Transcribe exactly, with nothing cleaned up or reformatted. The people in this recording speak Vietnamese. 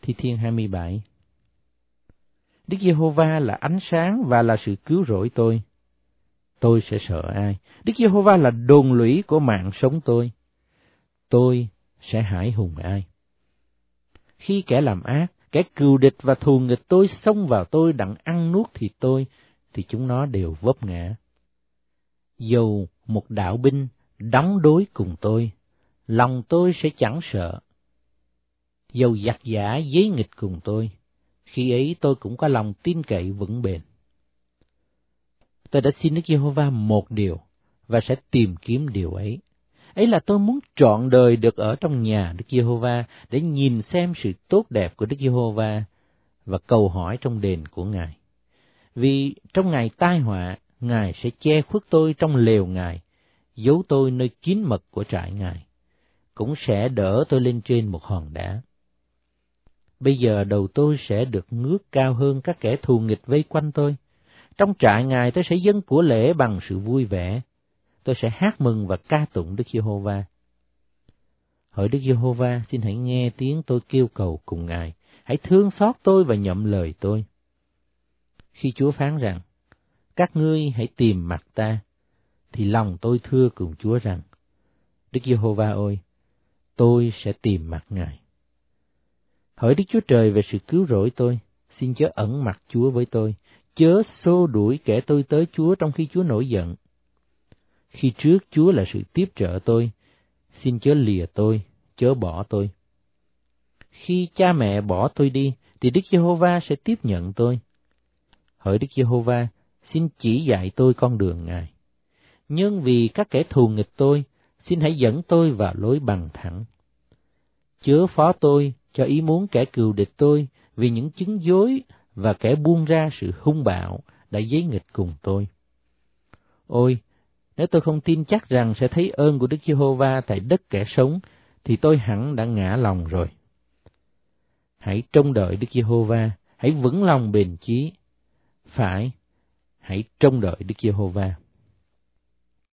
Thi Thiên hai mươi bảy. Đức Giê-hô-va là ánh sáng và là sự cứu rỗi tôi. Tôi sẽ sợ ai? Đức Giê-hô-va là đồn lũy của mạng sống tôi. Tôi sẽ hãi hùng ai? Khi kẻ làm ác, kẻ cừu địch và thù nghịch tôi xông vào tôi đặng ăn nuốt thịt tôi, thì chúng nó đều vấp ngã. Dầu một đạo binh đóng đối cùng tôi, lòng tôi sẽ chẳng sợ. Dầu giặc giả giấy nghịch cùng tôi, khi ấy tôi cũng có lòng tin cậy vững bền. Tôi đã xin Đức Giê-hô-va một điều, và sẽ tìm kiếm điều ấy. Ấy là tôi muốn trọn đời được ở trong nhà Đức Giê-hô-va để nhìn xem sự tốt đẹp của Đức Giê-hô-va và cầu hỏi trong đền của Ngài. Vì trong ngày tai họa, Ngài sẽ che khuất tôi trong lều Ngài, giấu tôi nơi kín mật của trại Ngài, cũng sẽ đỡ tôi lên trên một hòn đá. Bây giờ đầu tôi sẽ được ngước cao hơn các kẻ thù nghịch vây quanh tôi. Trong trại Ngài tôi sẽ dâng của lễ bằng sự vui vẻ. Tôi sẽ hát mừng và ca tụng Đức Giê-hô-va. Hỡi Đức Giê-hô-va, xin hãy nghe tiếng tôi kêu cầu cùng Ngài. Hãy thương xót tôi và nhậm lời tôi. Khi Chúa phán rằng, các ngươi hãy tìm mặt ta, thì lòng tôi thưa cùng Chúa rằng, Đức Giê-hô-va ơi, tôi sẽ tìm mặt Ngài. Hỡi Đức Chúa Trời về sự cứu rỗi tôi, xin chớ ẩn mặt Chúa với tôi, chớ xô đuổi kẻ tôi tới Chúa trong khi Chúa nổi giận. Khi trước Chúa là sự tiếp trợ tôi, xin chớ lìa tôi, chớ bỏ tôi. Khi cha mẹ bỏ tôi đi, thì Đức Giê-hô-va sẽ tiếp nhận tôi. Hỡi Đức Giê-hô-va, xin chỉ dạy tôi con đường Ngài. Nhưng vì các kẻ thù nghịch tôi, xin hãy dẫn tôi vào lối bằng thẳng. Chớ phó tôi cho ý muốn kẻ cừu địch tôi, vì những chứng dối và kẻ buông ra sự hung bạo đã giấy nghịch cùng tôi. Ôi, nếu tôi không tin chắc rằng sẽ thấy ơn của Đức Giê-hô-va tại đất kẻ sống, thì tôi hẳn đã ngã lòng rồi. Hãy trông đợi Đức Giê-hô-va, hãy vững lòng bền chí. Phải, hãy trông đợi Đức Giê-hô-va.